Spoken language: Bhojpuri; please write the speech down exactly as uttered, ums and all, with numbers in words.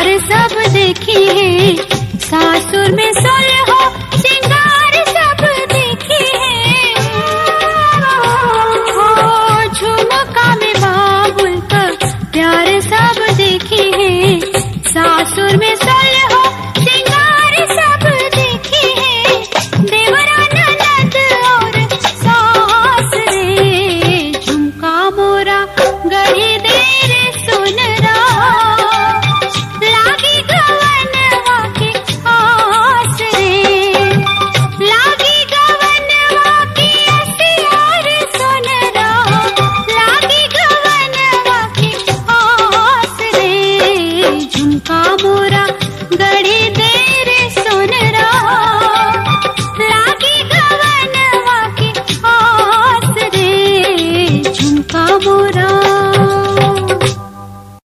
प्यार सब देखी है, सासुर में सोलहो सिंगार सब देखी है। ओ झुमका में बाबुल का प्यार सब देखी है, सासुर में सोलहो सिंगार सब देखी है। देवरा ननद और सास रे, झुमका मोरा गढ़ी दे रे सोनरा, लागी गवनवा की आस रे, लागी गवनवा की आसिया रे सोनरा, लागी गवनवा की आस रे, झुमका मोरा गढ़ी दे रे सोनरा, लागी गवनवा की आस रे, झुमका मोरा।